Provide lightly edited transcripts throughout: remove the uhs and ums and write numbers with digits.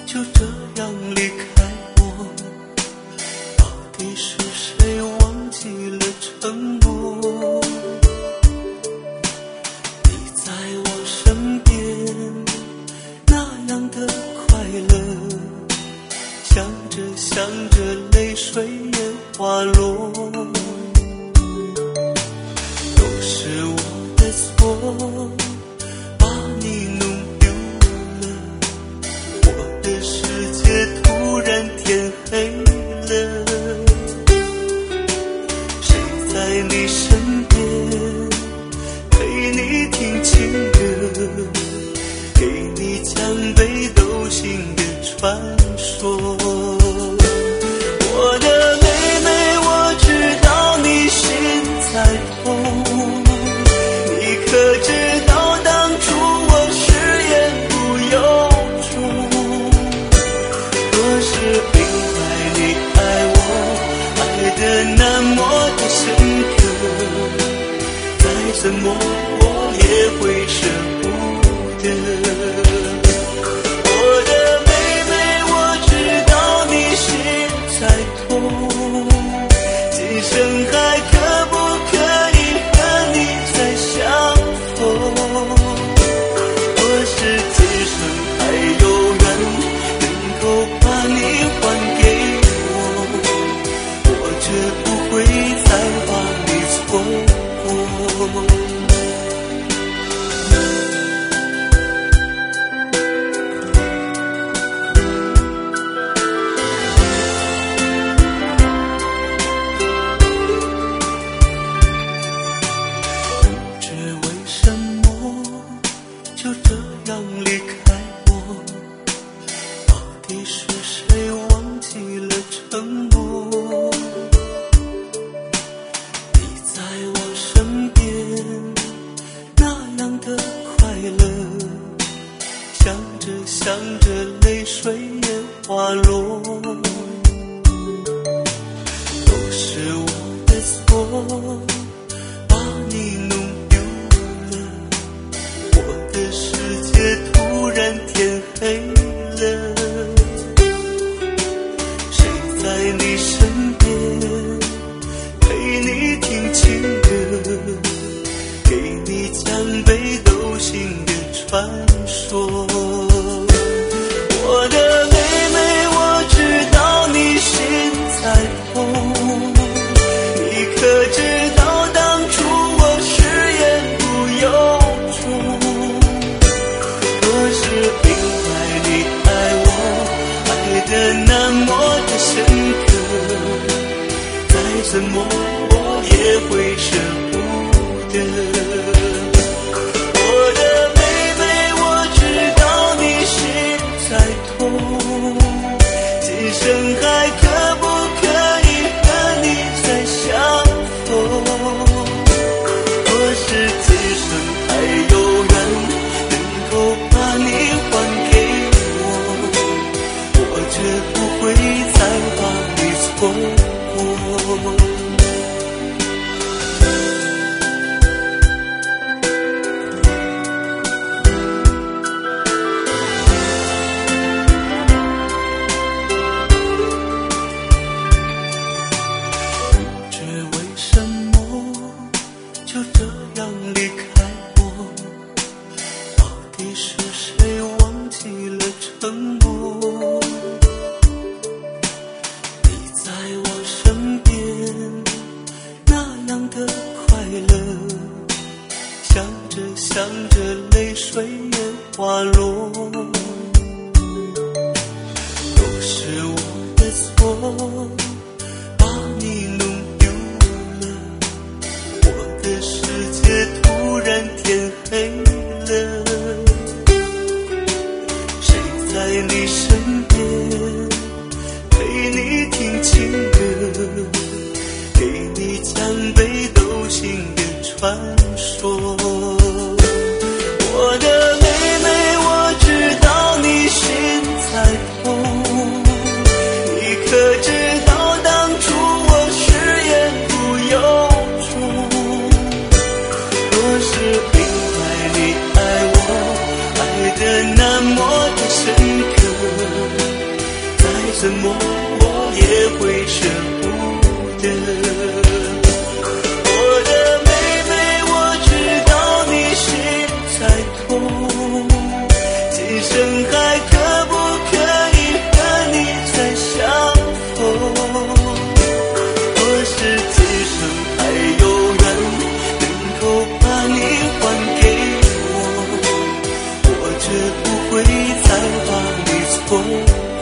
就这样离开我，到底是谁忘记了承诺？你在我身边那样的快乐，想着想着泪水也滑落，都是我的错，把你弄丢了，我的世界突然天黑了。谁在你身边陪你听情歌，给你讲北斗星的传说？我的妹妹，我知道你心在痛，你可知道当初我誓言不由衷？若是明白你爱我，爱得那么的深刻，再怎么我也会舍不得。我的妹妹，我知道你心在痛，今生还可不可以和你再相逢？若是今生还有缘，能够把你还给我，我绝不会再把你错过。就这样离开我，到底是谁忘记了承诺？你在我身边那样的快乐，想着想着泪水也滑落，都是我的错，把你弄丢了，我的世界突然天黑了。谁在你身边陪你听情歌，给你讲北斗星的传说？我的妹妹，我知道你心在痛，你可知道当初我誓言不由衷？若是明白你爱我，爱得那么的深刻，再怎么我也会舍不得。我的妹妹，我知道你心在痛，今生还可不可以和你再相逢？若是今生还有缘，能够把你还给我，我绝不会再把你错过。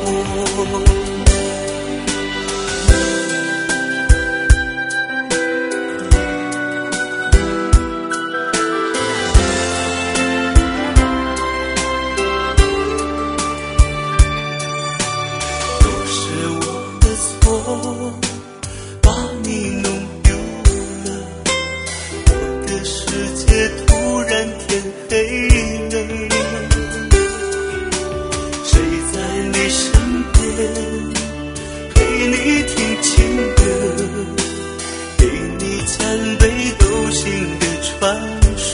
把你弄丢了，我的世界突然天黑了。谁在你身边陪你听情歌，给你can北斗星的传说。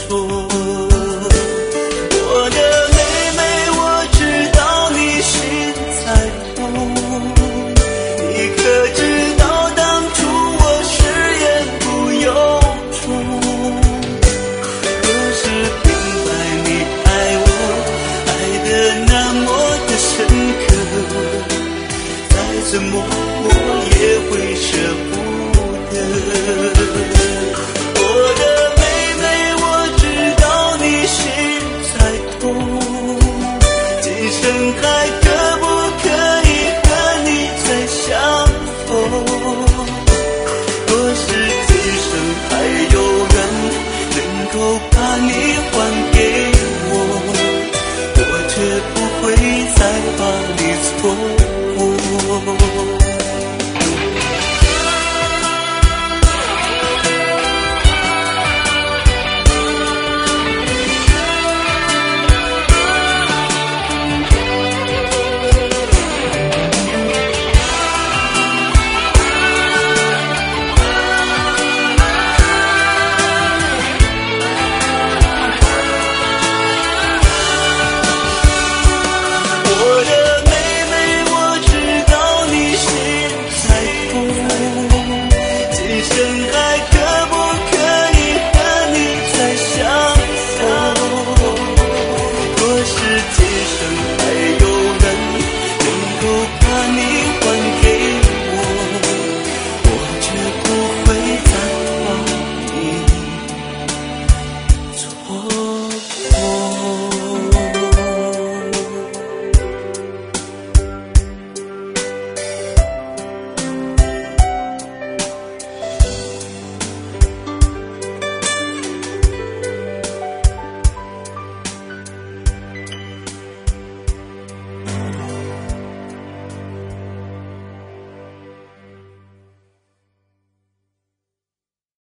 我的妹妹，我知道你心在痛，可知道当初我誓言不由衷，可是明白你爱我爱得那么的深刻，再怎么我也会舍不得。我的妹妹，我知道你心在痛，今生还可不可以和你再相逢？若是今生还有缘能够把你还给我，我绝不会再把你错